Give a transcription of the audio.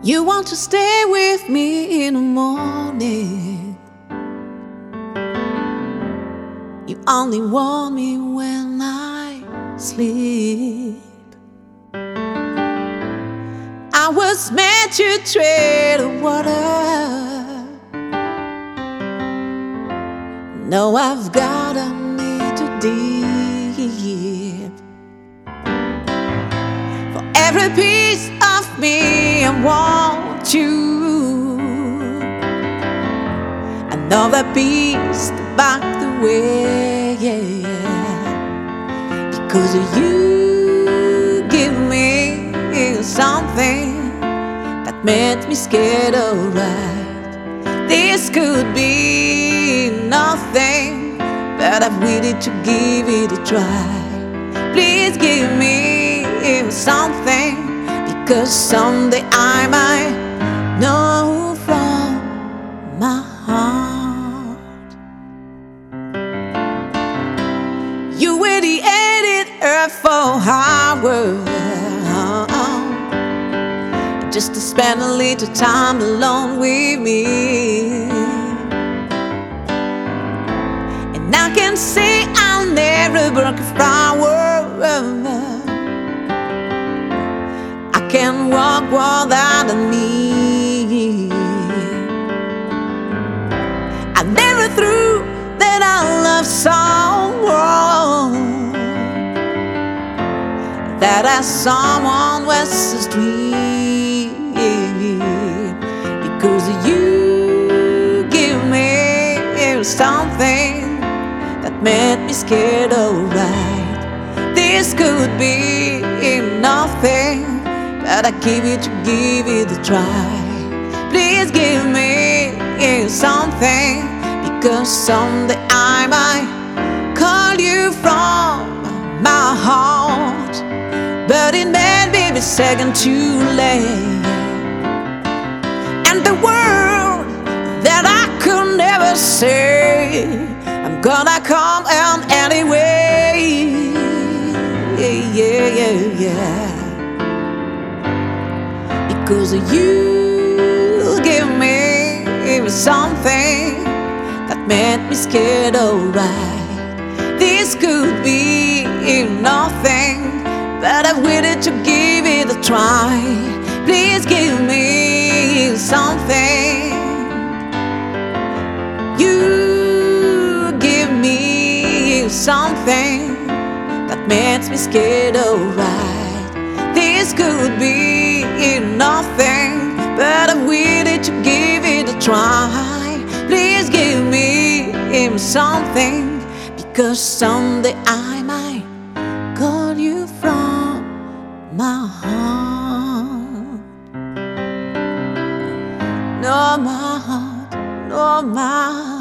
You want to stay with me in the morning. You only want me when I sleep. I was meant to tread the water. Now I've got a need to deep. For every piece of me, I want you. Another piece to back the way, because you give me something that made me scared, alright. This could be nothing, but I'm willing to give it a try. Please give me something, because someday I might know from my heart. You radiated earth for hours just to spend a little time alone with me. And I can say I'll never break a flower. I can walk without a knee. I never threw that I love someone, that as someone else's dream. Because you give me something that made me scared, alright. This could be nothing, but I give it a try. Please give me something, because someday I might call you from my heart. But it may be a second too late, and the word that I could never say, I'm gonna come out anyway. Yeah. Because you give me something that made me scared, alright. This could be nothing, but I'm willing to give it a try. Please give me something. You give me something that makes me scared, alright. This could be nothing, but I'm willing to give it a try. Please give me something, because someday I might call you from my heart. No, my heart, no, my heart.